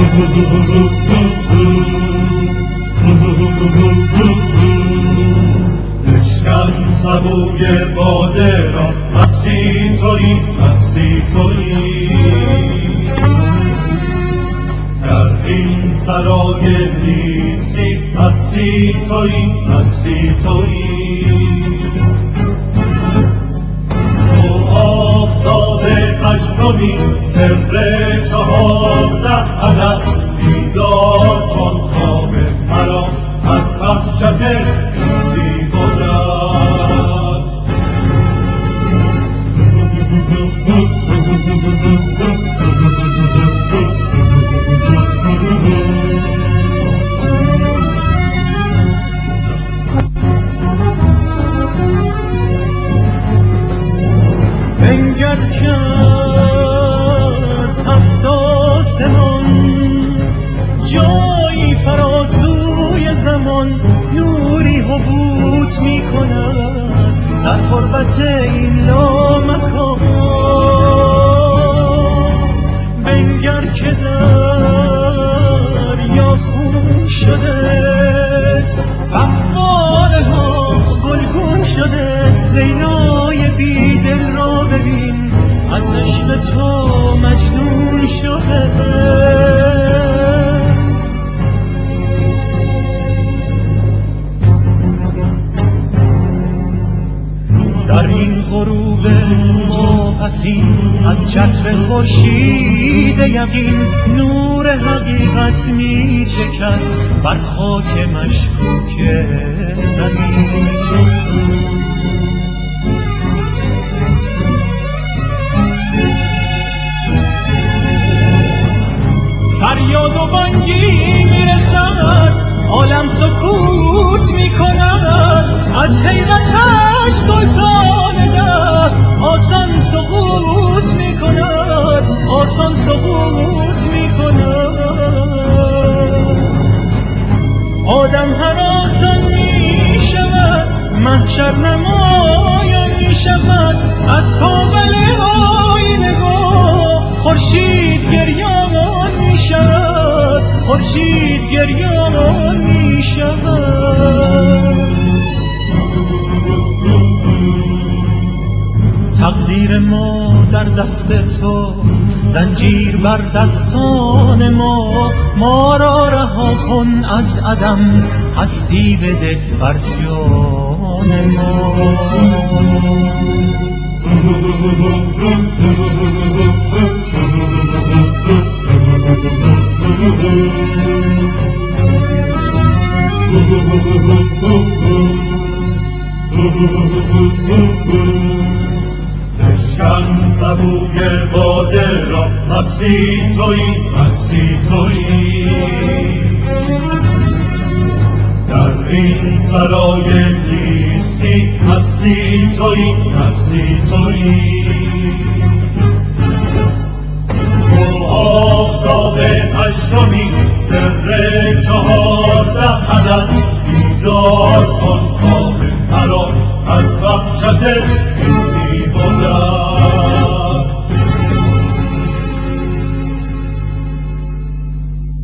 بشکن سبوی باده را، مستی تویی، مستی تویی. در این سرای نیستی، مستی تویی، مستی تویی. تو آفتاب هشتمی، سر 14 عدد، بیدار کن خواب مرا از وحشت بی مدد. بنگر که از 7 آسمان جایی فراسوی زمان نوری حبوط می کند در غربت این لامکان. بنگر که دریا خون شده، فواره ها گلگون شده. لیلای بیدل را ببین، از عشق تو مجنون شده. در این غروب واپسین از چتر خورشید یقین نور حقیقت می چکد بر خاک مشکوک زمین. فریاد و بانگی میرسد، عالم سکوت میکند. از حیرتش سلطان ده آسان سقوط میکند، آسان سقوط میکند. آدم هراسان میشود، محشر نمایان میشود. از کابل آینه نگاه خورشید گریان میشود، خورشید گریان میشود. تقدیر ما در دست توست، زنجیر بر دستان ما. ما را رها کن از عدم، هستی بده بر جان ما. بشکن سبوی باده را، مستی تویی، مستی تویی. در این سرای نیستی، مستی تویی، مستی تویی. تو آفتاب هشتمی، سر 14 عدد، بیدار